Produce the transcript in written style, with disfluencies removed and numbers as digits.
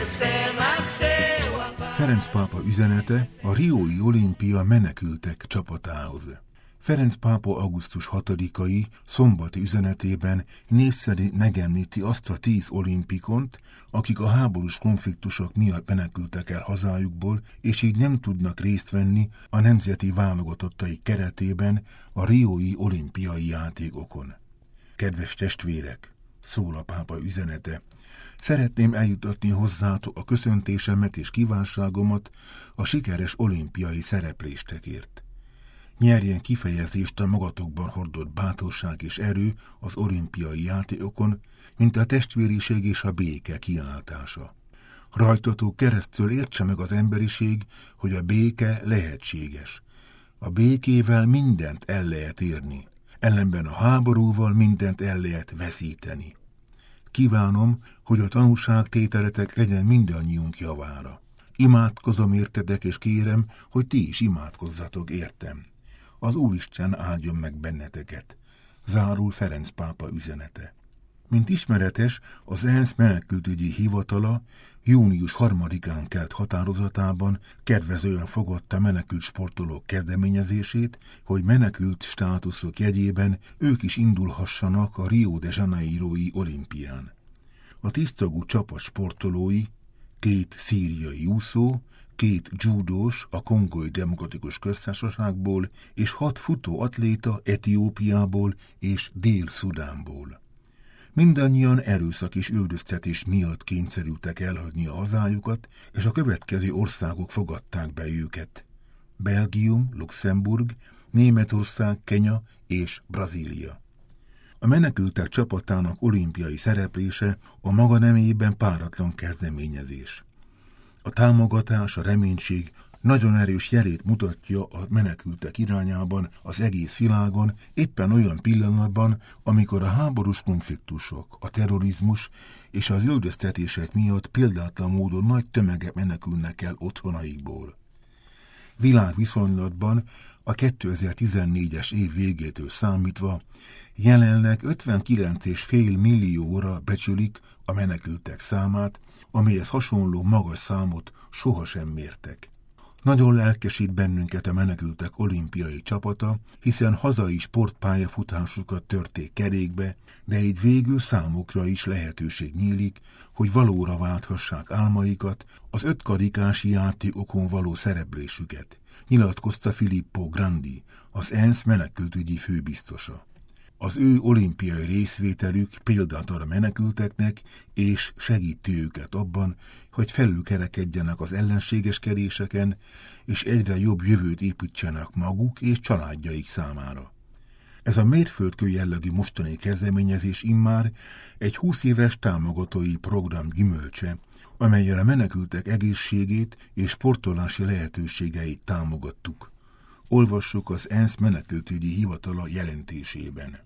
Ferenc pápa üzenete a riói olimpia menekültek csapatához. Ferenc pápa augusztus 6-ai szombati üzenetében név szerint megemlíti azt a 10 olimpikont, akik a háborús konfliktusok miatt menekültek el hazájukból, és így nem tudnak részt venni a nemzeti válogatottai keretében a riói olimpiai játékokon. Kedves testvérek, szól a pápa üzenete, szeretném eljutatni hozzátok a köszöntésemet és kívánságomat a sikeres olimpiai szerepléstekért. Nyerjen kifejezést a magatokban hordott bátorság és erő az olimpiai játékokon, mint a testvériség és a béke kiáltása. Rajtatok keresztül értse meg az emberiség, hogy a béke lehetséges. A békével mindent el lehet érni, ellenben a háborúval mindent el lehet veszíteni. Kívánom, hogy a tanúságtételetek legyen mindannyiunk javára. Imádkozom értetek, és kérem, hogy ti is imádkozzatok értem. Az Úristen áldjon meg benneteket. Zárul Ferenc pápa üzenete. Mint ismeretes, az ENSZ menekültügyi hivatala június 3-án kelt határozatában kedvezően fogadta menekült sportolók kezdeményezését, hogy menekült státuszok jegyében ők is indulhassanak a Rio de Janeiro-i olimpián. A 10 tagú csapat sportolói, 2 szíriai úszó, 2 judós a Kongói Demokratikus Köztársaságból és 6 futóatléta Etiópiából és Dél-Szudánból. Mindannyian erőszak és üldöztetés miatt kényszerültek elhagyni a hazájukat, és a következő országok fogadták be őket: Belgium, Luxemburg, Németország, Kenya és Brazília. A menekültek csapatának olimpiai szereplése a maga nemében páratlan kezdeményezés. A támogatás, a reménység nagyon erős jelét mutatja a menekültek irányában az egész világon, éppen olyan pillanatban, amikor a háborús konfliktusok, a terrorizmus és az üldöztetések miatt példátlan módon nagy tömegek menekülnek el otthonaikból. Világviszonylatban a 2014-es év végétől számítva jelenleg 59,5 millióra becsülik a menekültek számát, amihez hasonló magas számot sohasem mértek. Nagyon lelkesít bennünket a menekültek olimpiai csapata, hiszen hazai sportpályafutásukat törték kerékbe, de így végül számukra is lehetőség nyílik, hogy valóra válthassák álmaikat, az 5 karikási játékokon való szereplésüket, nyilatkozta Filippo Grandi, az ENSZ menekültügyi főbiztosa. Az ő olimpiai részvételük példát ad a menekülteknek, és segíti őket abban, hogy felülkerekedjenek az ellenségeskedéseken, és egyre jobb jövőt építsenek maguk és családjaik számára. Ez a mérföldkő jellegű mostani kezdeményezés immár egy 20 éves támogatói program gyümölcse, amellyel a menekültek egészségét és sportolási lehetőségeit támogattuk. Olvassuk az ENSZ menekültügyi hivatala jelentésében.